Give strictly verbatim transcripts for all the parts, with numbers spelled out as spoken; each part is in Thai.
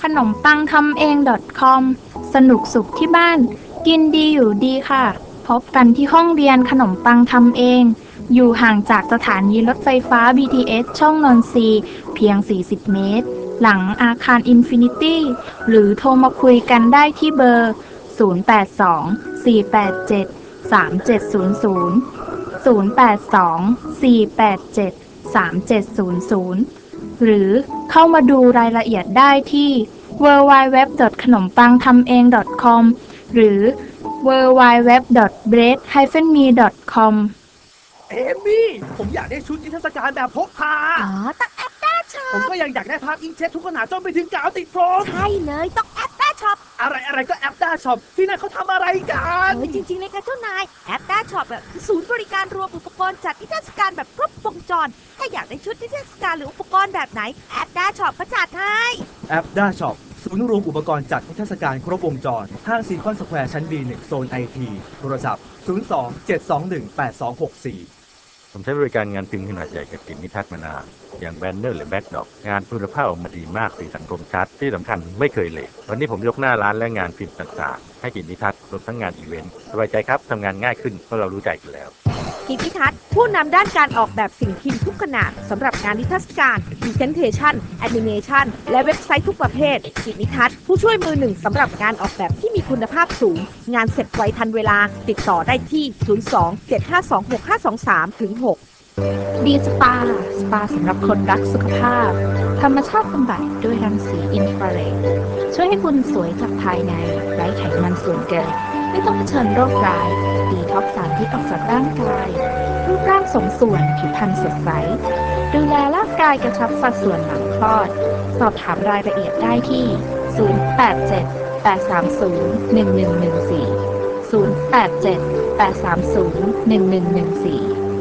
ขนมปังทำเอง .com สนุกสุขที่บ้านกินดีอยู่ดีค่ะพบกันที่ห้องเรียนขนมปังทำเองอยู่ห่างจากสถานีรถไฟฟ้า บี ที เอส ช่องนนทรีเพียงสี่สิบเมตรหลังอาคารอินฟินิตี้หรือโทรมาคุยกันได้ที่เบอร์ศูนย์ แปด สอง สี่ แปด เจ็ด สาม เจ็ด ศูนย์ ศูนย์ ศูนย์ แปด สอง สี่ แปด เจ็ด สาม เจ็ด ศูนย์ ศูนย์ หรือเข้ามาดูรายละเอียดได้ที่ ดับเบิลยู ดับเบิลยู ดับเบิลยู ดอท ขนมปังทำเอง .com หรือ ดับเบิลยู ดับเบิลยู ดับเบิลยู ดอท เบรด ไซน์ มี ดอท คอมเอมี่ผมอยากได้ชุดนิทรรศการแบบพกพาอ๋อต้องแอปด้าช็อปผมก็ยังอยากได้ภาพอิงเช็ดทุกขนาดจนไปถึงกาวติดโฟมใช่เลยต้องแอปด้าช็อปอะไรอะไรก็แอปด้าช็อปที่นั่นเขาทำอะไรกันเฮ้ยจริงๆเลยค่ะเจ้านายแอปด้าช็อปแบบศูนย์บริการรวมอุปกรณ์จัดนิทรรศการแบบครบวงจรถ้าอยากได้ชุดนิทรรศการหรืออุปกรณ์แบบไหนแอปด้าช็อปก็จัดให้แอปด้าช็อปศูนย์รวมอุปกรณ์จัดนิทรรศการครบวงจรห้างซีคอนสแควร์ชั้น บี หนึ่ง โซน ไอ ที โทรศัพท์ศูนย์ สอง เจ็ด สอง หนึ่ง แปด สอง หก สี่ผมใช้บริการงานพิมพ์ขนาดใหญ่กับกลิ่นนิทัศน์มานานอย่างแบนเนอร์หรือแบ็กดรอปงานคุณภาพออกมาดีมากสีสันคมชัดที่สำคัญไม่เคยเละวันนี้ผมยกหน้าร้านและงานพิมพ์ต่างๆให้กลิ่นนิทัศน์รวมทั้งงานอีเวนต์สบายใจครับทำงานง่ายขึ้นเพราะเรารู้ใจกันแล้วกลิ่นนิทัศน์ผู้นำด้านการออกแบบสิ่งพิมพ์ทุกขนาดสำหรับงานนิทรรศการพรีเซนเทชันแอนิเมชันและเว็บไซต์ทุกประเภทกลิ่นนิทัศน์ผู้ช่วยมือหนึ่งสำหรับงานออกแบบที่มีคุณภาพสูงงานเสร็จไวทันเวลาติดต่อได้ที่ศูนย์ สอง เจ็ด ห้า สอง หก ห้า สอง สาม ถึง หกดีสปาสปาสำหรับคนรักสุขภาพธรรมชาติบำบัดด้วยรังสีอินฟราเรดช่วยให้คุณสวยจากภายในไร้ไขมันส่วนเกินไม่ต้องเผชิญโรคร้ายดีท็อกซ์สารพิษออกจากร่างกายรูปร่างสมส่วนผิวพรรณสดใสดูแลร่างกายกระชับสัดส่วนหลังคลอดสอบถามรายละเอียดได้ที่ศูนย์ แปด เจ็ด แปด สาม ศูนย์ หนึ่ง หนึ่ง หนึ่ง สี่ ศูนย์ แปด เจ็ด แปด สาม ศูนย์ หนึ่ง หนึ่ง หนึ่ง สี่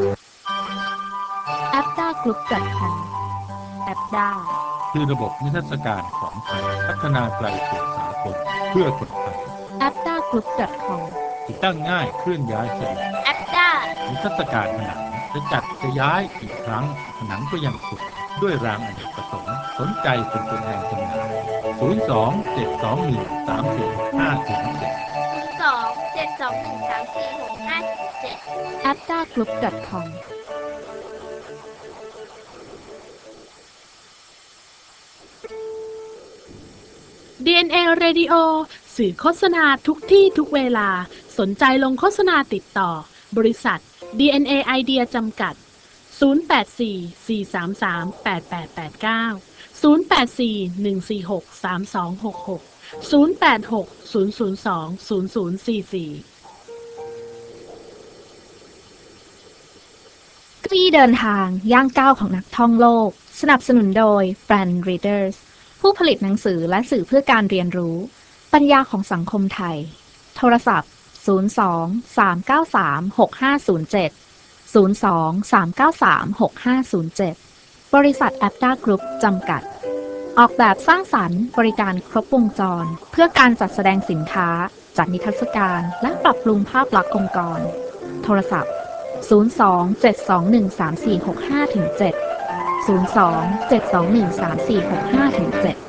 แอปด้ากรุ๊ป .com แอปด้าคือระบบนิทรรศการของไทยพัฒนาไกลสู่สากลเพื่อคนไทยแอปด้ากรุ๊ป .com ติดตั้งง่ายเคลื่อนย้ายสะดวกแอปด้านิทรรศการผนังจะจัดจะย้ายกี่ครั้งผนังก็ยังสุดด้วยรางอเนกประสงค์สนใจเป็นตัวแทนจำหน่ายศูนย์ สอง เจ็ด สอง หนึ่ง สาม สี่ ห้า ศูนย์ เจ็ดสอง เจ็ด สอง หนึ่ง สาม สี่ หก ห้า เจ็ดแอปด้ากรุ๊ป .com ดี เอ็น เอ Radio สื่อโฆษณาทุกที่ทุกเวลาสนใจลงโฆษณาติดต่อบริษัท ดี เอ็น เอ Idea จำกัดศูนย์ แปด สี่ สี่ สาม สาม แปด แปด แปด เก้า ศูนย์ แปด สี่ หนึ่ง สี่ หก สาม สอง หก หก ศูนย์ แปด หก ศูนย์ ศูนย์ สอง ศูนย์ ศูนย์ สี่ สี่เก้าอี้เดินทางย่างก้าวของนักท่องโลกสนับสนุนโดย Brand Readers ผู้ผลิตหนังสือและสื่อเพื่อการเรียนรู้ปัญญาของสังคมไทยโทรศัพท์ศูนย์ สอง สาม เก้า สาม หก ห้า ศูนย์ เจ็ด ศูนย์ สอง สาม เก้า สาม หก ห้า ศูนย์ เจ็ดบริษัทแอปด้ากรุ๊ปจำกัดออกแบบสร้างสรรค์บริการครบวงจรเพื่อการจัดแสดงสินค้าจัดนิทรรศการและปรับปรุงภาพลักษณ์องค์กรโทรศัพท์ศูนย์ สอง เจ็ด สอง หนึ่ง สาม สี่ หก ห้า เจ็ด ศูนย์ สอง เจ็ด สอง หนึ่ง สาม สี่ หก ห้า เจ็ด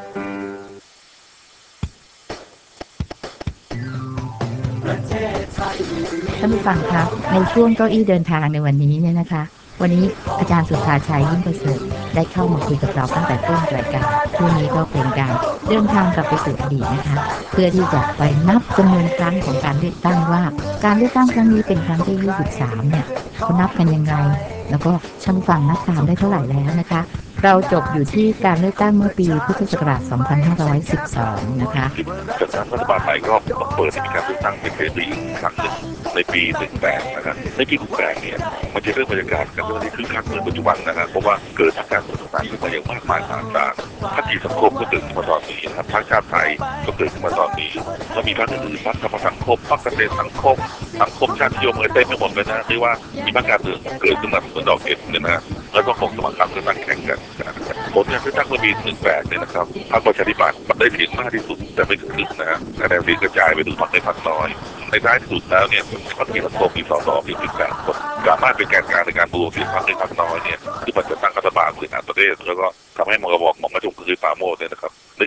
ท่านผู้ฟังครับในช่วงเก้าอี้เดินทางในวันนี้เนี่ยนะคะวันนี้อาจารย์สุภาชัยยิ่งประเสริฐได้เข้ามาคุยกับเราตั้งแต่ต้นรายการช่วงนี้ก็เป็นการเดินทางกลับไปสู่อดีตนะคะเพื่อที่จะไปนับจำนวนครั้งของการเลือกตั้งว่าการเลือกตั้งครั้งนี้เป็นครั้งที่ยี่สิบสามเนี่ยเขานับกันยังไงแล้วก็ท่านผู้ฟังนับตามได้เท่าไหร่แล้วนะคะเราจบอยู่ที่การเลือกตั้งเมื่อปีพุทธศักราชสองพันห้าร้อยสิบสองนะคะจากนั้นรัฐบาลใหม่ก็เปิดให้มีการเลือกตั้งเป็นเฟสอีกครั้งหนึ่งในปีหนึ่งแปดนะครับในปีหนึ่งแปดเนี่ยมันจะเริ่มบรรยากาศการเมืองที่คึกคักเหมือนปัจจุบันนะครับเพราะว่าเกิดการเมืองต่างๆขึ้นมาอย่างมากมายมหาศาลพรรคสังคมก็ตื่นขึ้นมาตอนนี้นะครับพรรคชาติไทยก็ตื่นขึ้นมาตอนนี้แล้วมีพรรคอื่นๆพรรคธรรมสังคมพรรคเกษตรสังคมสังคมชาตินิยมอะไรเต็มไปหมดเลยนะเรียกว่ามีพรรคการเมืองเกิดขึ้นมาเหมือนดอกเห็ดเนี่ยนะแล้วก็คงสมัครการเลือกตั้งแข่งกันผลการเลือกตั้งเมื่อปีหนึ่งแปดเนี่ยนะครับพรรคประชาธิปัตย์ได้เสียงมากที่สุดแต่ไม่ถึงครึ่งนะฮะคะแนนเสียงกระจายไปถึงพรรคในพรรคน้อยในท้ายที่สุดแล้วเนี่ยพรรคที่สังคมมีสสเพียงสิบแปดคนสามารถเป็นแกนกลางในการรวมเสียงพรรคในพรรคน้อยเนี่ยที่มันจะตั้งรัฐบาลบริหารประเทศแล้วก็ทำให้มรบมองมาจงคือปาโมดเนี่ยนะครับได้ขึ้นมาเป็นนา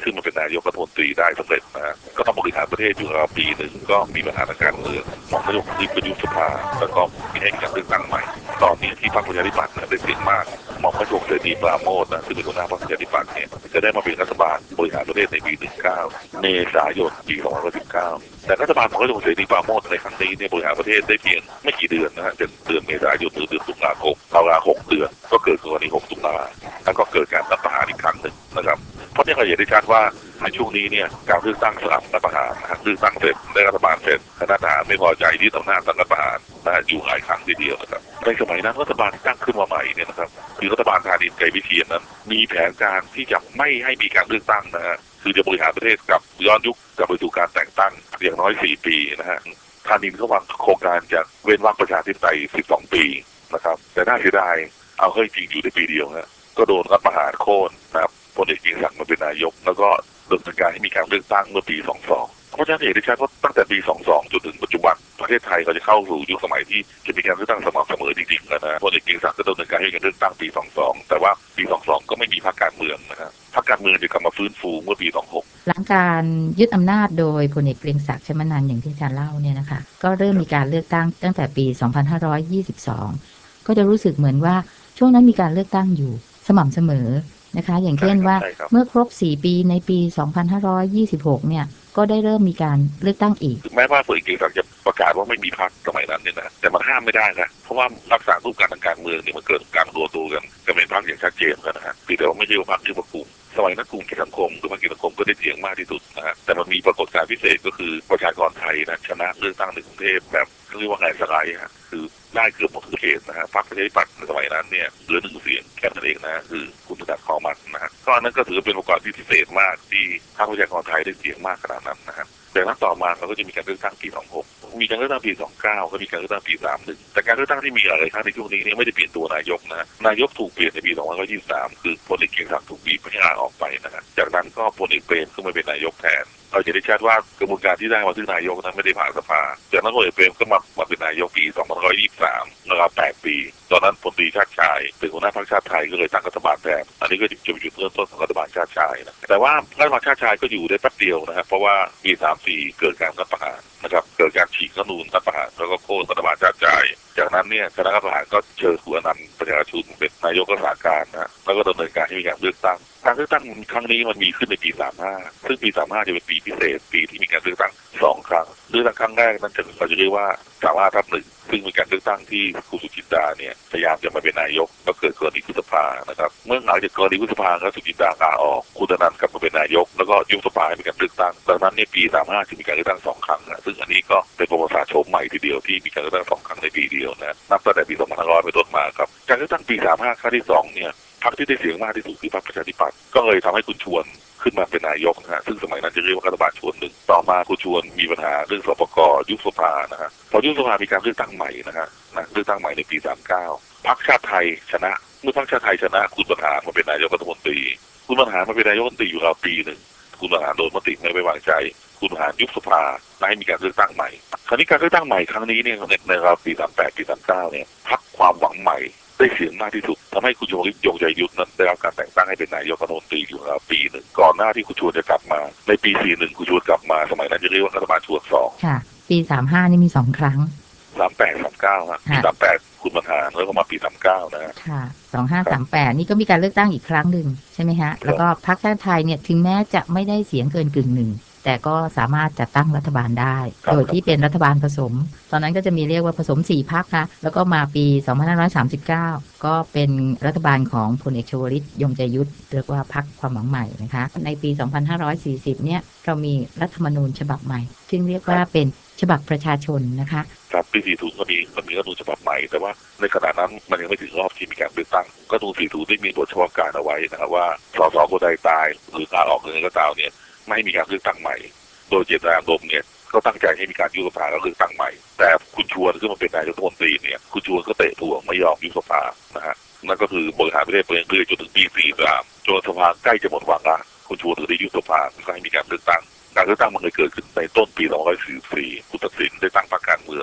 ายกรัฐมนตรีได้สำเร็จนะฮะก็ต้องบริหารประเทศอยู่ราวปีหนึ่งก็มีปัญหาทางการเมืองมองนโยบายที่ประยุทธ์สภาแล้วก็มีให้การเลือกตั้งใหม่ตอนนี้ที่พรรคประชาธิปัตย์ได้เสียงมากมองพระชงเสรีปราโมชนะซึ่งเป็นหัวหน้าพรรคประชาธิปัตย์เนี่ยจะได้มาเป็นรัฐบาลบริหารประเทศในปีหนึ่งเก้าเมษายนปีสองพันสิบเก้าแต่รัฐบาลของพระชงเสรีปราโมชในครั้งนี้เนี่ยบริหารประเทศได้เพียงไม่กี่เดือนนะฮะเดือนเมษายนหรือเดือนตุลาคมราวๆหกเดือนก็เกิดกรณีหกตุลาแล้วก็เกิดการรัฐประหารอีกครั้งหนึ่งนะครับเพราะนี่เราเห็นได้ชัดว่าในช่วงนี้เนี่ยการเลือกตั้งสลับรัฐประหารนะฮะเลือกตั้งเสร็จได้รัฐบาลเสร็จคณะทหารไม่พอใจที่อำนาจตั้งรัฐประหารนะฮะอยู่หลายครั้งทีเดียวนะครับในสมัยนั้นรัฐบาลที่ตั้งขึ้นมาใหม่เนี่ยนะครับคือรัฐบาลธานินทร์ไกรวิเชียรนั้นมีแผนการที่จะไม่ให้มีการเลือกตั้งนะฮะคือจะบริหารประเทศกับย้อนยุคกลับไปสู่การแต่งตั้งอย่างน้อยสี่ปีนะฮะธานินทร์เขาวางโครงการจะเว้นวรรคประชาธิปไตยสิบสองปีนะครับแต่น่าเสียดายเอาให้จริงอยู่ได้ปีเดียวฮะก็โดนรัฐประหารโค่นนะครับพลเอกยิ่งศักดิ์มาเป็นนายกแล้วก็ดำเนินการให้มีการเลือกตั้งเมื่อปีสองสิบสองเพราะฉะนั้นเห็นได้ชัดว่าตั้งแต่ปีสองสิบสองจนถึงปัจจุบันประเทศไทยเราจะเข้าสู่ยุคสมัยที่จะมีการเลือกตั้งสม่ำเสมอจริงๆแล้วนะพลเอกยิ่งศักดิ์ก็ดำเนินการให้การเลือกตั้งปีสองสิบสองแต่ว่าปีสองสิบสองก็ไม่มีพรรคการเมืองนะฮะพรรคการเมืองจะกลับมาฟื้นฟูเมื่อปีสองสิบหกหลังการยึดอำนาจโดยพลเอกเกรียงศักดิ์ ชมนันท์อย่างที่อาจารย์เล่าเนี่ยนะคะก็เริ่มมีการเลือกตั้งตั้งแต่ปีสองพันห้าร้อยยี่สิบสองก็จะรู้สึกเหมือนว่าช่วงนั้นมีการเลือกตั้งอยู่สม่ำเสมอนะคะอย่างเช่นว่าเมื่อครบสี่ปีในปีสองพันห้าร้อยยี่สิบหกเนี่ยก็ได้เริ่มมีการเลือกตั้งอีกแม้ว่าพลเอกเกรียงศักดิ์จะประกาศว่าไม่มีพรรคสมัยนั้นเนี่ยนะแต่มันห้ามไม่ได้นะเพราะว่ารักษารูปการทางการเมืองเนี่ยมันเกิดการรวมตัวกันก็เป็นพรรคอย่างชัดเจนกันนะฮะแต่ว่าไม่ใช่ว่าพรรคที่ประกลุ่มสมัยนั้นกลุ่มกิจสังคมหรือพรรคกิจสังคมก็ได้เสียงมากที่สุดนะฮะแต่มันมีปรากฏการณ์พิเศษก็คือประชากรไทยนะชนะเลือกตั้งในกรุงเทพแบบเรียกว่าไงสไลด์ฮะคือได้เกือบหมดทุกเขตนะฮะพรรคประชาธิปัตย์ในสมัยนั้นเนี่ยเหลือหนึ่งเสียงแค่นั้นเองนะคือคุณธนาธรนะฮะก็อันนั้นก็ถือเป็นโอกาสที่พิเศษมากที่พรรคประชากรไทยได้เสียงมากขนาดนั้นนะฮะแต่นั้นต่อมาเราก็จะมีการเลือกตั้งปีสองสิบหกมีการเลือกตั้งปีสองสิบเก้าก็มีการเลือกตั้งปีสามสิบแต่การเลือกตั้งที่มีอะไรครั้งในช่วงนี้เนี่ยไม่ได้เปลี่ยนตัวนายกนะนายกถูกเปลี่ยนในปีสองพันห้าร้อยยี่สิบสามคือพลเอกเกรียงศักดิ์ถูกบีบให้ลาออกไปนะฮะจากนั้นก็พลเอกเปรมขึ้นมาเป็นนายกแทนเราจะได้ชัดว่ากระบวนการที่ได้มาซึ่งนายกนั้นไม่ได้ผ่านสภาจากนั้นพลเอกเปรมก็มามาเป็นนายกปีสองพันห้าร้อยยี่สิบสามนะครับแปดปีตอนนั้นพลตรีชาติชายเป็นหัวหน้าพรรคชาติไทยก็เลยตั้งรัฐบาลแทนอันนี้ก็จะเป็นจุดเริ่มต้นของรัฐบาลชาติชายนะแต่ว่ารัฐบาลชาติชายก็อยู่ได้แป๊บเดียวนะครับเพราะว่าปีสามสี่เกิดการรัฐประหารนะครับเกิดการฉีกรัฐธรรมนูญรัฐประหารแล้วก็โค่นรัฐบาลชาติชายจากนั้นเนี่ยคณะรัฐประหารก็เชิญคุณอนันต์ปัญญาชุนเป็นนายกรัฐาการนะแล้วก็ดำเนินการให้มีการเลือกตั้งการเลือกตั้งครั้งนี้มันมีขึ้นในปีสามสิบห้าซึ่งปีสามสิบห้าจะเป็นปีพิเศษปีที่มีการเลือกตั้งสองครั้งเลือกตั้งครั้งแรกนั้นจะเราจะเรียกว่าสามสิบห้าทับหนึ่งซึ่งมีการเลือกตั้งที่คุณสุจินดาเนี่ยพยายามจะมาเป็นนายกแล้วเกิดกรณียุบสภานะครับเมื่อหลังจากกรณียุบสภาแล้วสุจินดาลาออกคุณอนันต์กลับมาเป็นนายกแล้วก็ยุบสภาให้มีการเลือกตั้งดังนั้นในปีสามสิบห้าจะมีการเลือกตั้งสองครั้งนะซึ่งอันนี้ก็เป็นประวัติศาสตร์โฉมใหม่ทีเดียวที่มีการเลือกตั้งสองครั้งในปีเดียวนะนับตั้งแต่ปีสองพันห้าร้อยเป็นต้นมาครับการเลือกตั้งปีสามสิบห้าครั้งที่สองเนี่ยพรรคที่ได้เสียงมากที่สุดคือพรรคประชาธิปัตย์ก็เลยทำให้คุณชวนขึ้นมาเป็นนายกนะฮะซึ่งสมัยนั้นจะเรียกว่ารัฐบาลชวนหนึ่งต่อมาคุณชวนมีปัญหาเรื่องสปกยุบสภานะฮะพอยุบสภามีการเลือกตั้งใหม่นะฮะนะเลือกตั้งใหม่ในปีสามสิบเก้าพรรคชาติไทยชนะเมื่อพรรคชาติไทยชนะคุณบรรหารมาเป็นนายกรัฐมนตรีคุณบรรหารมาเป็นนายกรัฐมนตรีอยู่ราวปีหนึ่งคุณบรรหารโดนมติไม่ไว้วางใจคุณบรรหารยุบสภาและให้มีการเลือกตั้งใหม่คราวนี้การเลือกตั้งใหม่ครั้งนี้เนี่ยในในราวปีสามสิบแปดปีสามสิบเก้าเนี่ยพรรคความหวังใหม่ได้เสียงมากที่สุดทำให้คุณชวนยงใจยุทธนั้นได้รับการแต่งตั้งให้เป็นนายกรัฐมนตรีอยู่ราวปีหนึ่งก่อนหน้าที่คุณชวนจะกลับมาในปีสี่สิบเอ็ดคุณชวนกลับมาสมัยนั้นจะเรียกว่ารัฐบาลชวนสองค่ะปีสามสิบห้านี่มีสองครั้งสามสิบแปด สามสิบเก้าฮะปีสามสิบแปดคุณบรรหารแล้วก็มาปีสามสิบเก้านะค่ะสองพันห้าร้อยสามสิบแปดนี่ก็มีการเลือกตั้งอีกครั้งหนึ่งใช่ไหมฮะแล้วก็พรรคชาติไทยเนี่ยถึงแม้จะไม่ได้เสียงเกินกึ่งหนึ่งแต่ก็สามารถจัดตั้งรัฐบาลได้โดยที่เป็นรัฐบาลผสมตอนนั้นก็จะมีเรียกว่าผสมสี่พรรคนะแล้วก็มาปีสองพันห้าร้อยสามสิบเก้าก็เป็นรัฐบาลของพลเอกชวลิตยงใจยุทธเรียกว่าพรรคความหวังใหม่นะคะในปีสองพันห้าร้อยสี่สิบเนี่ยเรามีรัฐธรรมนูญฉบับใหม่ซึ่งเรียกว่าเป็นฉบับประชาชนนะคะครับปีสี่สิบก็มีก็มีรัฐธรรมนูญฉบับใหม่แต่ว่าในขณะนั้นมันยังไม่ถึงรอบที่มีการเลือกตั้งก็รัฐธรรมนูญสี่สิบได้มีบทเฉพาะการเอาไว้นะครับว่าสสคนใดตายหรือลาออกเลยก็ตามเนี่ยไม่ให้มีการเลือกตั้งใหม่โดยเจตนารมณ์เนี่ยก็ตั้งใจให้มีการยุบสภาแล้วเลือกตั้งใหม่แต่คุณชวนขึ้นมาเป็นนายกรัฐมนตรีเนี่ยคุณชวนก็เตะถ่วงไม่ยอมยุบสภานะฮะนั่นก็คือบริหารประเทศไปเรื่อยๆจนถึงปีสี่สิบสามจนสภาใกล้จะหมดวาระคุณชวนถึงได้ยุบสภาก็ให้มีการเลือกตั้งการเลือกตั้งมันเลยเกิดขึ้นในต้นปีสองพันห้าร้อยสี่สิบสี่คุณทักษิณได้ตั้งพรรคการเมือง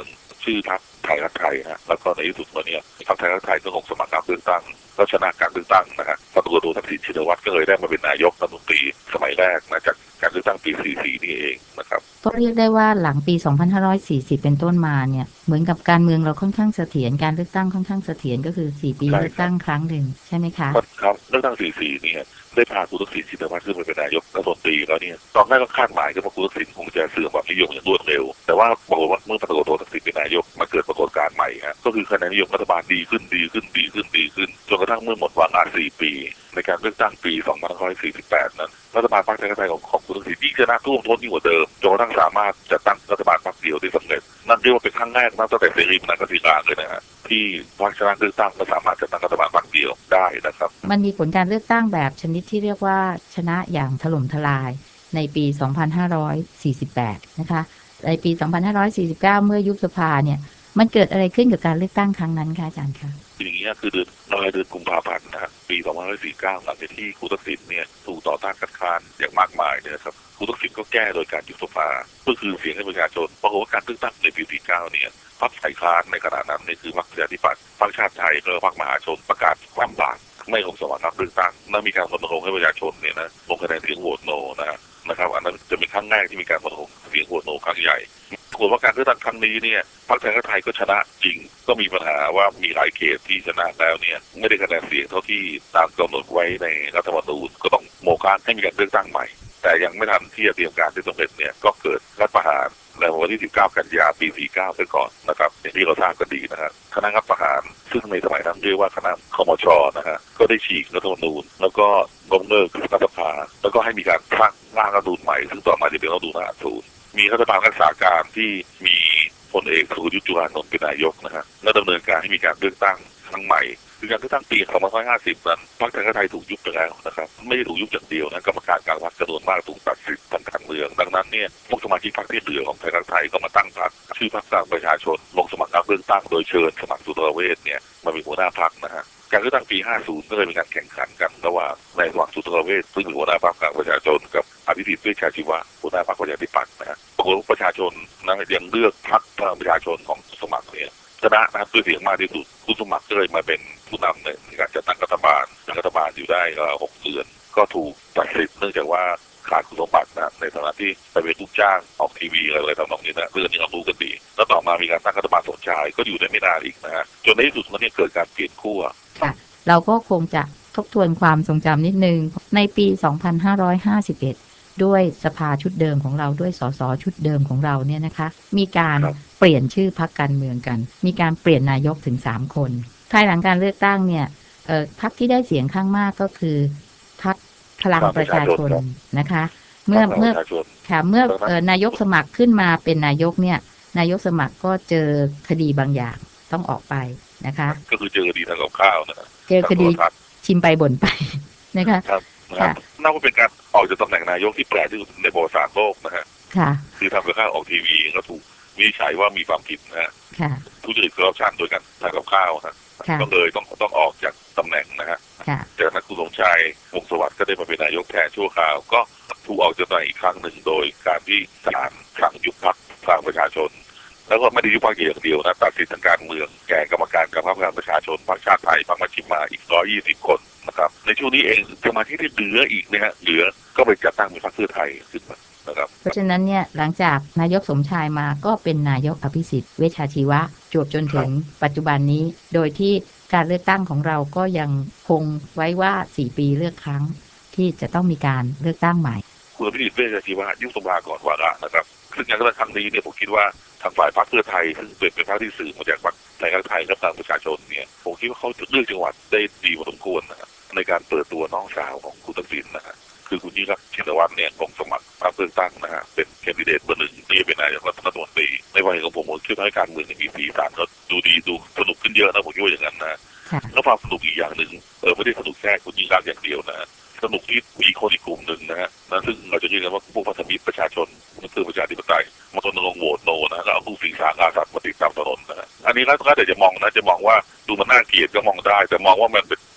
ชื่อพรรคไทยรักไทยฮะแล้วก็ในที่สุดวันนี้พรรคไทยรักไทยก็ลงสมัครรับเลือกตั้งก็ชนะการเลือกตั้งนะฮะพลตำรวจโททักษิณชินวัตรก็เลยได้มาเป็นนายกรัฐมนตรีสมัยแรกนะจากการเลือกตั้งปีสี่สิบสี่นี่เองนะครับก็เรียกได้ว่าหลังปี สองพันห้าร้อยสี่สิบ เป็นต้นมาเนี่ยเหมือนกับการเมืองเราค่อนข้างเสถียรการเลือกตั้งค่อนข้างเสถียรก็คือสี่ปีเลือกตั้งครั้งหนึ่งใช่ไหมคะครับเลือกตั้งสี่สิบสี่เนี่ยได้พาคุณทักษิณชินวัตรขึ้นมาเป็นนายกรัฐมนตรีแล้วเนี่ยตอนแรกก็คาดหมายกันว่าคุณทักษิณคงจะเสื่อมความนิยมอย่างรวดเร็วแต่ว่าบอกว่าเมื่อพลตำรวจโททักษิณเป็นนายกมาเกิดปรากฏการณ์ใหม่ฮะก็คือคะแนนนิยมรัฐบาลดีขึ้นดีขึ้นดีขึ้นดีขึ้นจนกระทั่งเมื่อหมดวาระสี่ปีในการเลือกตั้งปีสองพันห้าร้อยสี่สิบแปดนั้นรัฐบาลพรรคไทยรักไทยของของคุณทักษิณยิ่งชนะท่วมท้นยิ่งกว่าเดิมจนกระทั่งสามารถจัดตั้งรัฐบาลพรรคเดียวได้สำเร็จนั่นเรียกว่าเป็นครั้งแรกตั้งแต่เสรีมานักศิลาเลยนะฮะที่พรรคชนะเลือกตั้งก็สามารถจัดตั้งรัฐบาลพรรคเดียวได้นะครับมันมีผลการเลือกตั้งแบบชนิดที่เรียกว่าชนะอย่างถล่มทลายในปี สองพันห้าร้อยสี่สิบแปด นะคะในปี สองพันห้าร้อยสี่สิบเก้า เมื่อยุบสภาเนี่ยมันเกิดอะไรขึ้นกับการเลือกตั้งครั้งนั้นคะอาจารย์คะอย่างนี้คือเดือนปลายเดือนกุมภาพันธ์นะครับปีสองพันห้าร้อยสี่สิบเก้าหลังจากที่คุณทักษิณเนี่ยถูกต่อต้านคัดค้านอย่างมากมายเนี่ยครับคุณทักษิณก็แก้โดยการยุบสภาก็คือเสียงให้ประชาชนปรากฏว่าการเลือกตั้งในปีสี่สิบเก้าเนี่ยพรรคฝ่ายค้านในขณะนั้นนี่คือพรรคประชาธิปัตย์พรรคชาติไทยและพรรคมหาชนประกาศความบากไม่ลงสมัครรับเลือกตั้งและมีการรณรงค์ให้ประชาชนเนี่ยนะลงคะแนนเสียงโหวตโนนะนะครับอันนั้นจะเป็นครั้งแรกที่มีการรณรงค์เสียงโหวตโนครั้งใหญ่ปรากฏว่าการเลือกตั้งครั้งนี้เนี่ยพรรคไทยรักไทยก็ชนะจริงก็มีปัญหาว่ามีหลายเขตที่ชนะแล้วเนี่ยไม่ได้คะแนนเสียงเท่าที่ตามกำหนดไว้ในรัฐธรรมนูญก็ต้องโมฆะให้มีการเลือกตั้งใหม่แต่ยังไม่ทันที่จะเตรียมการที่สำเร็จเนี่ยก็เกิดรัฐประหารในวันที่สิบเก้ากันยายนปีสี่สิบเก้าไปก่อนนะครับอย่างที่เราทราบกันดีนะครับคณะรัฐประหารซึ่งในสมัยนั้นเรียกว่าคณะคมช.นะฮะก็ได้ฉีกรัฐธรรมนูญแล้วก็ล้มเลิกรัฐสภาแล้วก็ให้มีการสร้างร่างรัฐธรรมนูญใหม่ซึ่งต่อมาจะเป็นรัฐธรรมนูญห้าสิบมีรัฐบาลรักษาการที่มีพลเอกสุรยุทธ์จุลานนท์เป็นนายกนะฮะและดำเนินการให้มีการเลือกตั้งครั้งใหม่คือการเลือกตั้งปีสองพันห้าร้อยห้าสิบนั้นพรรคไทยรักไทยถูกยุบไปแล้วนะครับไม่ได้ถูกยุบอย่างเดียวนะกรรมการกลางพรรคจำนวนมากถูกตัดสิทธิ์ทางการเมืองดังนั้นเนี่ยพวกสมาชิกพรรคที่เหลือของไทยรักไทยก็มาตั้งพรรคชื่อพรรคพลังประชาชนลงสมัครรับเลือกตั้งโดยเชิญสมัครสุนทรเวชเนี่ยมาเป็นหัวหน้าพรรคนะฮะการเลือกตั้งปีห้าสิบก็เลยมีการแข่งขันกันระหว่างนายสมัครสุนทรเวชซึ่งเป็นหัวหน้าพรรคพลังประชาชนกับอภิสิทธิ์เวชชาชีวะหัวหน้าพรรคประชาธิปัตย์นะฮะปรากฏว่าประชาชนนะยังเลือกพรรคพลังประชาชนของสมัครเนี่ยชนะนะครับด้วยเสียงมากที่สุดผู้สมัครก็เลยมาเป็นผู้นำในการจัดตั้งรัฐบาลรัฐบาลอยู่ได้หกเดือนก็ถูกตัดสิทธิ์เนื่องจากว่าขาดคุณสมบัตินะในฐานะที่ไปเป็นลูกจ้างออกทีวีอะไรทำนองนี้นะเรื่องนี้เรารู้กันดีแล้วต่อมามีการตั้งรัฐบาลสมชายก็อยู่ได้ไม่นานอีกนะฮะจนในที่สุดมันเนี่ยเกิดการเปลี่ยนขั้วค่ะเราก็คงจะทบทวนความทรงจำนิดนึงในปี สองพันห้าร้อยห้าสิบเอ็ด ด้วยสภาชุดเดิมของเราด้วยสสชุดเดิมของเราเนี่ยนะคะมีการเปลี่ยนชื่อพรรคการเมืองกันมีการเปลี่ยนนายกถึงสามคนภายหลังการเลือกตั้งเนี่ยเอ่อพรรคที่ได้เสียงข้างมากก็คือพรรคพลังประชาชนนะคะเมื่อเมื่อค่ะเมื่อเอ่อนายกสมัครขึ้นมาเป็นนายกเนี่ยนายกสมัครก็เจอคดีบางอย่างต้องออกไปนะคะก็คือเจอคดีทางกับข้าวนะเจอคดีชิมไปบ่นไปนะคะครับนะครับน่าจะเป็นการออกจากตำแหน่งนายกที่แปลกที่สุดในประวัติศาสตร์โลกนะฮะค่ะคือทำกับข้าวออกทีวีก็ถูกวินิจฉัยว่ามีความผิดนะฮะค่ะทุจริตคอร์รัปชันโดยการทำกับข้าวฮะก็เลยต้องต้องออกจากตำแหน่งนะฮะจากนั้นคุณสมชายวงศ์สวัสดิ์ก็ได้มาเป็นนายกแทนชั่วคราวก็ถูกออกจากตำแหน่งอีกครั้งหนึ่งโดยการที่ศาลสั่งยุบพรรคพลังประชาชนแล้วก็ไม่ได้ยุบพรรคอย่างเดียวนะตัดสิทธิทางการเมืองแก่กรรมการกับพรรคพลังประชาชนพรรคชาติไทยพรรคมัชฌิมาอีกหนึ่งร้อยยี่สิบคนนะครับในช่วงนี้เองสมาชิกที่เหลืออีกนะฮะเหลือก็ไปจัดตั้งเป็นพรรคเพื่อไทยขึ้นมานะครับเพราะฉะนั้นเนี่ยหลังจากนายกสมชายมาก็เป็นนายกอภิสิทธิ์เวชชาชีวะจวบจนถึงปัจจุบันนี้โดยที่การเลือกตั้งของเราก็ยังคงไว้ว่าสี่ปีเลือกครั้งที่จะต้องมีการเลือกตั้งใหม่คุณอภิสิทธิ์เวชชาชีวะยุบสภาก่อนวาระนะครับซึ่งการเลือกตั้งครั้งนี้เนี่ยผมคิดว่าทางฝ่ายพรรคเพื่อไทยซึ่งเป็นเป็นพรรคที่สื่อมาจากพรรคไทยรักไทยและพลังประชาชนเนี่ยผมคิดว่าเขาเลือกจังหวัดได้ดีพอสมควรนะครับในการเปิดตัวน้องสาวของคุณทักษิณนะฮะคือคุณยิ่งรักษณ์ชินวัตรเนี่ยลงสมัครรับเลือกตั้งนะฮะเป็นแคนดิเดตเบอร์หนึ่งที่เป็นนายกรัฐมนตรีในวัยของผมผมคิดว่าให้การเมืองมีสีสันแล้วดูดีดูสนุกขึ้นเยอะนะผมคิดว่าอย่างนั้นนะแล้วความสนุกอีกอย่างหนึ่งเออไม่ได้สนุกแค่คุณยิ่งรักษณ์อย่างเดียวนะสนุกที่มีคนอีกกลุ่มหนึ่งนะฮะนะซึ่งเราจะเรียกกันว่าพวกพันธมิตรประชาชนนั่นคือประชาธิปไตยมาตนลงโหวตโนนะแล้วเอาผู้สิงสารอาสัตว์มาติดตามถนนนะอันนี้แล้วก็เดี๋ยวจะมองนะจะมองว่าดูมันน่าเกลียดก็มองได้แต่มองว่ามันเป็น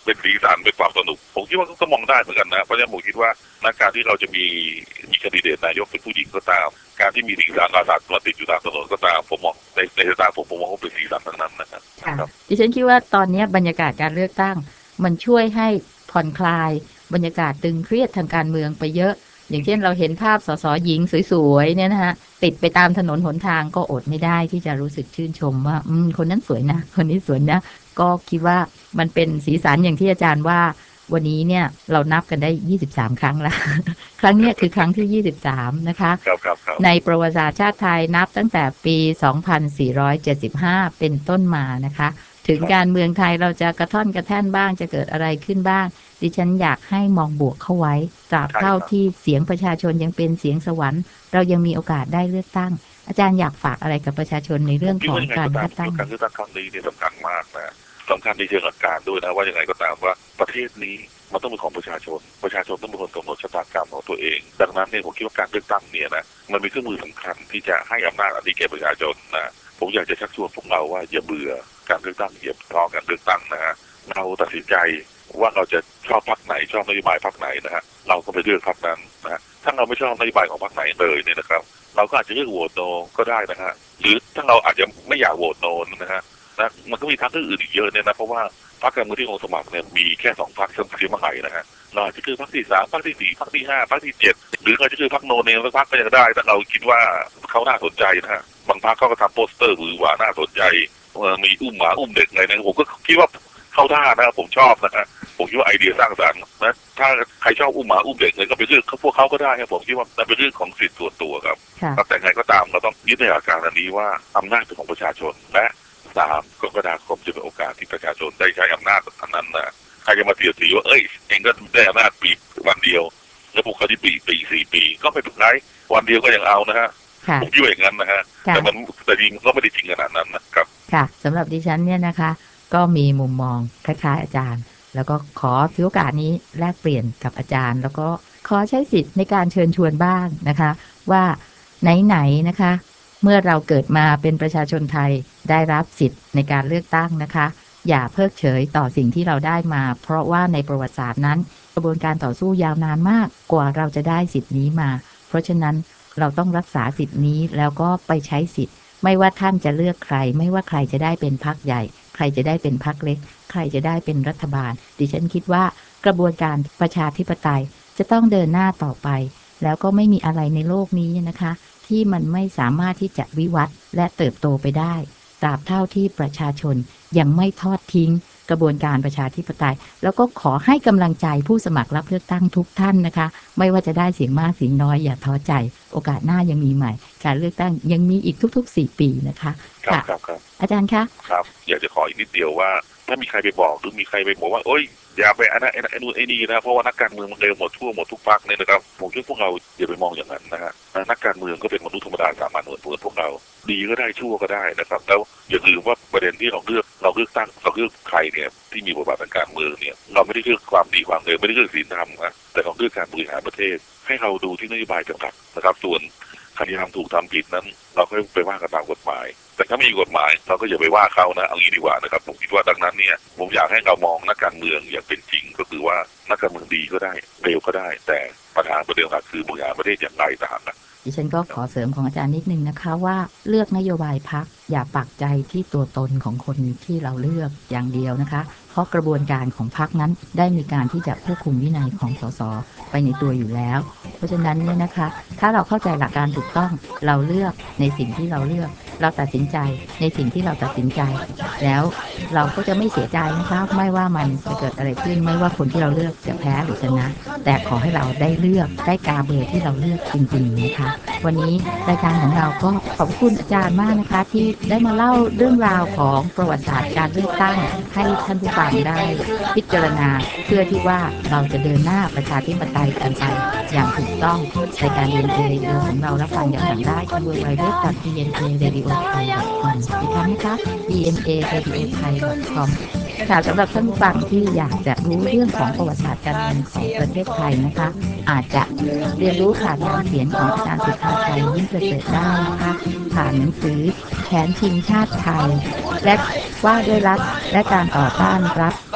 เป็นสีสันเป็นความสนุกผมคิดว่าก็มองได้เหมือนกันนะเพราะฉะนั้นผมคิดว่านักการที่เราจะมีมีแคนดิเดตนายกเป็นผู้หญิงก็ตามการที่มีสีสันอาสามาติดอยู่ตามถนนก็ตามผมมองในในสายตาผมผมมองว่าเป็นสีสันทั้งนั้นนะครับดิฉันคิดว่าตอนนี้บรรยากาศการเลือกตั้งมันช่วยให้ผ่อนคลายบรรยากาศตึงเครียดทางการเมืองไปเยอะอย่างเช่นเราเห็นภาพสสหญิงสวยๆเนี่ยนะฮะติดไปตามถนนหนทางก็อดไม่ได้ที่จะรู้สึกชื่นชมว่าอืมคนนั้นสวยนะคนนี้สวยนะก็คิดว่ามันเป็นสีสันอย่างที่อาจารย์ว่าวันนี้เนี่ยเรานับกันได้ยี่สิบสามครั้งแล้ว ครั้งนี้คือครั้งที่ยี่สิบสามนะคะในประวัติศาสตร์ชาติไทยนับตั้งแต่ปีสองพันสี่ร้อยเจ็ดสิบห้าเป็นต้นมานะคะถึงการเมืองไทยเราจะกระท่อนกระแท่นบ้างจะเกิดอะไรขึ้นบ้างดิฉันอยากให้มองบวกเข้าไว้ตราบเท่าที่เสียงประชาชนยังเป็นเสียงสวรรค์เรายังมีโอกาสได้เลือกตั้งอาจารย์อยากฝากอะไรกับประชาชนในเรื่องของการเลือกตั้งการเลือกตั้งครั้งนี้เนี่ยสำคัญมากนะสำคัญในเชิงหลักการด้วยนะว่ายังไงก็ตามว่าประเทศนี้มันต้องเป็นของประชาชนประชาชนต้องเป็นคนกำหนดชะตากรรมของตัวเองดังนั้นเนี่ยผมคิดว่าการเลือกตั้งเนี่ยนะมันเป็นเครื่องมือสำคัญที่จะให้อำนาจอันนี้แก่ประชาชนนะผมอยากจะชักชวนพวกเราว่าอย่าเบื่อการเลือกตั้งอย่าท้อการเลือกตั้งนะฮะเราตัดสินใจว่าเราจะชอบพรรคไหนชอบนโยบายพรรคไหนนะฮะเราก็ไปเลือกพรรคนั้นนะฮะถ้าเราไม่ชอบนโยบายของพรรคไหนเลยเนี่ยนะครับเราก็อาจจะเลือกโหวตโนก็ได้นะฮะหรือถ้าเราอาจจะไม่อยากโหวตโนนะฮะนะมันก็มีทางอื่นอีกเยอะเนี่ยนะเพราะว่าพรรคการเมืองที่ลงสมัครเนี่ยมีแค่สองพรรคสมัครที่มาไหนนะฮะเราอาจจะคือพรรคที่สามพรรคที่สี่พรรคที่ห้าพรรคที่เจ็ดหรืออาจจะคือพรรคโนเนมสักพรรคก็ยังได้แต่เราคิดว่าเขาน่าสนใจนะฮะบางพรรคเขาก็ทำโปสเตอร์หรือว่าน่าสนใจมีอุ้มหมาอุ้มเด็กอะไรนะผมก็คิดว่าเข้าท่านะผมชอบนะฮะผมคิดว่าไอเดียสร้างสรรค์นะถ้าใครชอบอุ้มหมาอุ้มเด็กเลยก็เป็นเรื่องพวกเขาก็ได้ครับผมคิดว่ามันเป็นเรื่องของสิทธิ์ส่วนตัวครับแต่ไงก็ตามเราต้องยึดในหลักการอันนี้ว่าอำนาจเป็นของประชาชนและสามกรกฎาคมจะเป็นโอกาสที่ประชาชนได้ใช้อำนาจอันนั้นนะใครจะมาเสียสีว่าเอ้ยเองก็ได้อำนาจปีวันเดียวแล้วพวกเขาที่ปีปีสี่ปีก็ไม่เป็นไรวันเดียวก็ยังเอานะฮะผมคิดว่าอย่างนั้นนะฮะแต่มันแต่จริงก็ไม่ได้จริงขนาดนั้นนะครับค่ะสำหรับดิฉันเนี่ยนะคะก็มีมุมมองคล้ายๆอาจารย์แล้วก็ขอถือโอกาสนี้แลกเปลี่ยนกับอาจารย์ แล้วก็ขอใช้สิทธิ์ในการเชิญชวนบ้างนะคะว่าไหนๆนะคะเมื่อเราเกิดมาเป็นประชาชนไทยได้รับสิทธิ์ในการเลือกตั้งนะคะอย่าเพิกเฉยต่อสิ่งที่เราได้มาเพราะว่าในประวัติศาสตร์นั้นกระบวนการต่อสู้ยาวนานมากกว่าเราจะได้สิทธิ์นี้มาเพราะฉะนั้นเราต้องรักษาสิทธิ์นี้แล้วก็ไปใช้สิทธิ์ไม่ว่าท่านจะเลือกใครไม่ว่าใครจะได้เป็นพรรคใหญ่ใครจะได้เป็นพรรคเล็กใครจะได้เป็นรัฐบาลดิฉันคิดว่ากระบวนการประชาธิปไตยจะต้องเดินหน้าต่อไปแล้วก็ไม่มีอะไรในโลกนี้นะคะที่มันไม่สามารถที่จะวิวัฒน์และเติบโตไปได้ตราบเท่าที่ประชาชนยังไม่ทอดทิ้งกระบวนการประชาธิปไตยแล้วก็ขอให้กำลังใจผู้สมัครรับเลือกตั้งทุกท่านนะคะไม่ว่าจะได้เสียงมากเสียงน้อยอย่าท้อใจโอกาสหน้ายังมีใหม่การเลือกตั้งยังมีอีกทุกๆสี่ปีนะคะครับครับครับอาจารย์คะครับอยากจะขออีกนิดเดียวว่าถ้ามีใครไปบอกหรือมีใครไปบอกว่าโอ๊ยอย่าไปอันนั้นไอ้นู่นไอ้นี่นะเพราะว่านักการเมืองมันเร็วหมดทั่วหมดทุกพรรคเนี่ยนะครับผมคิดพวกเราอย่าไปมองอย่างนั้นนะฮะนักการเมืองก็เป็นมนุษย์ธรรมดาสามัญเหมือนพวกเราดีก็ได้ชั่วก็ได้นะครับแล้วอย่าลืมว่าประเด็นที่เราเลือกเราเลือกตั้งเราเลือกใครเนี่ยที่มีบทบาททางการเมืองเนี่ยเราไม่ได้เลือกความดีความเลวไม่ได้เลือกศีลธรรมนะแต่เราเลือกการบริหารประเทศให้เราดูที่นโยบายเป็นหลักนะครับส่วนใครทำถูกทำผิดนั้นเราก็ไปว่ากันตามกฎหมายแต่ถ้าไม่มีกฎหมายเราก็อย่าไปว่าเขานะเอางี้ดีกว่านะครับผมคิดว่าดังนั้นเนี่ยผมอยากให้เรามองนักการเมืองอย่างเป็นจริงก็คือว่านักการเมืองดีก็ได้เร็วก็ได้แต่ปัญหาประเด็นหลักคือบริหารประเทศอย่างไรต่างนะดิฉันก็ขอเสริมของอาจารย์นิดนึงนะคะว่าเลือกนโยบายพรรคอย่าปักใจที่ตัวตนของคนที่เราเลือกอย่างเดียวนะคะเพราะกระบวนการของพรรคนั้นได้มีการที่จะควบคุมวินัยของสสไปในตัวอยู่แล้วเพราะฉะนั้นเนี่ยนะคะถ้าเราเข้าใจหลักการถูกต้องเราเลือกในสิ่งที่เราเลือกเราตัดสินใจในสิ่งที่เราตัดสินใจแล้วเราก็จะไม่เสียใจนะคะไม่ว่ามันจะเกิดอะไรขึ้นไม่ว่าคนที่เราเลือกจะแพ้หรือชนะแต่ขอให้เราได้เลือกได้กาเบอร์ที่เราเลือกจริงๆนะคะวันนี้รายการของเราก็ขอบคุณอาจารย์มากนะคะที่ได้มาเล่าเรื่องราวของประวัติศาสตร์การเลือกตั้งให้ท่านผู้ฟังได้พิจารณาเพื่อที่ว่าเราจะเดินหน้าประชาธิปไตยกันไปอย่างถูกต้องรายการ ดี เอ็น เอ Radio ของเรารับฟังอย่างหลังได้ทาง ดับเบิลยู ดับเบิลยู ดับเบิลยู ดอท ดี เอ็น เอ เรดิโอ ไทย ดอท คอม อีกครั้งนะคะ ดี เอ็น เอ เรดิโอ ไทย ดอท คอม ค่ะสำหรับท่านผู้ฟังที่อยากจะรู้เรื่องของประวัติศาสตร์การเมืองของประเทศไทยนะคะอาจจะเรียนรู้ผ่านงานเขียนของอาจารย์สุภาชัยยิ่งประเสริฐได้นะคะผ่านหนังสือแผนชิงชาติไทยและว่าด้วยรัฐและการต่อต้านรัฐ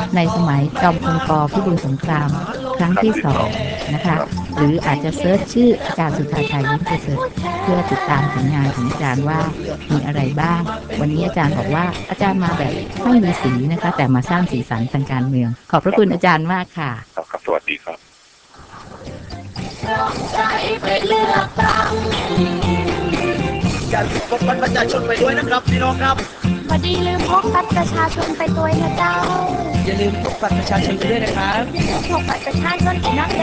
ในสมัยจอมพลปพิบูลสงครามครั้งที่สองนะคะหรืออาจจะเซิร์ชชื่ออาจารย์สุธาชัยยิ้มประเสริฐเพื่อติดตามผลงานของอาจารย์ว่ามีอะไรบ้างวันนี้อาจารย์บอกว่าอาจารย์มาแบบไม่มีสีนะคะแต่มาสร้างสีสันทางการเมืองขอบพระคุณอาจารย์มากค่ะครับครับสวัสดีครับอย่าลืมพกบัตรประชาชนไปด้วยนะครับพี่น้องครับพอดีลืมพกบัตรประชาชนไปด้วยนะเจ้าอย่าลืมพกบัตรประชาชนไปด้วยนะครับพกบัตรประชาชนไปนักเ